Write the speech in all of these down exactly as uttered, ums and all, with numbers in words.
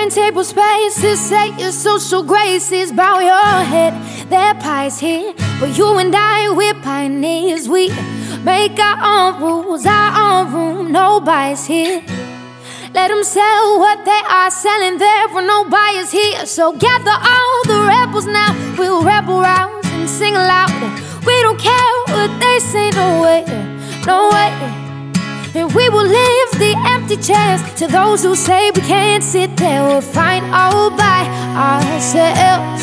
Turning table spaces, say your social graces, bow your head, their pie's here. But you and I, we're pioneers. We make our own rules, our own room, nobody's here. Let them sell what they are selling, there are no buyers here. So gather all the rebels now, we'll rebel rouse and sing aloud. We don't care what they say, no way, no way. And we will leave the empty chairs to those who say we can't sit there. We'll find all by ourselves.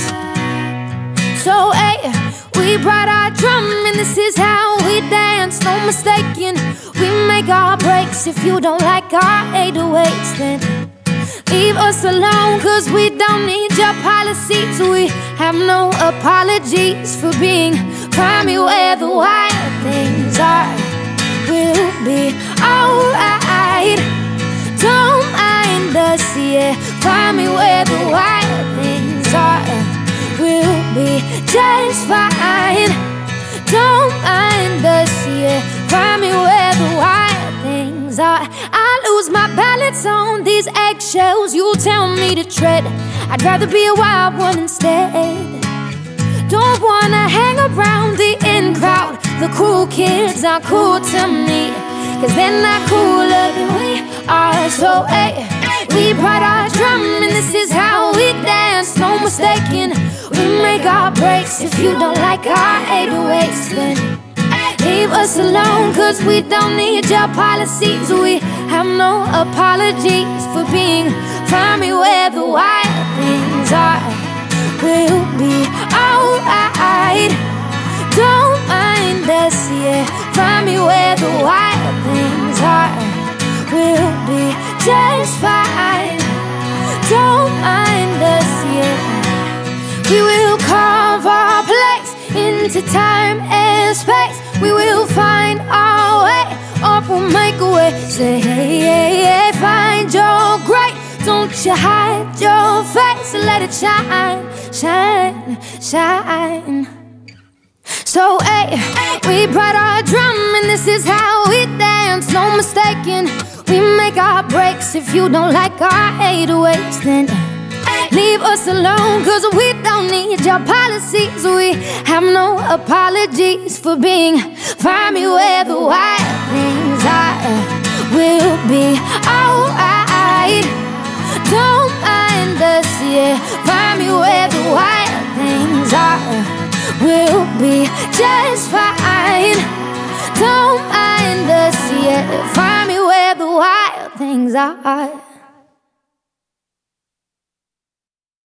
So hey, we brought our drum and this is how we dance, no mistaking. We make our breaks. If you don't like our eight oh eights, then leave us alone, cause we don't need your policies. We have no apologies for being primary where the wild things are. We'll be alright, don't mind us, yeah. Find me where the wild things are. We'll be just fine, don't mind us, yeah. Find me where the wild things are. I lose my balance on these eggshells you tell me to tread. I'd rather be a wild one instead. Don't wanna hang around the in crowd. The cool kids are cool to me, cause they're not cooler than we are. So hey, we brought our drum and this is how we dance, no mistaking. We make our breaks. If you don't like our eight oh eights, then leave us alone, cause we don't need your policies. We have no apologies for being primary where the wild things are. We'll be alright, don't mind us, yeah. Find me where the wild things are. We'll be just fine, don't mind us, yeah. We will carve our place into time and space. We will find our way, or we'll make a way. Say hey, hey, hey, find your great. Don't you hide your face, let it shine, shine, shine. So hey, we brought our drum and this is how we dance, no mistaking. We make our breaks. If you don't like our eight oh eights, then leave us alone, cause we don't need your policies. We have no apologies for being find me where the wild things are. We'll be alright, don't mind us, yeah. Find me where the wild things are. We'll be just fine, don't mind us, yeah. Find me where the wild things are.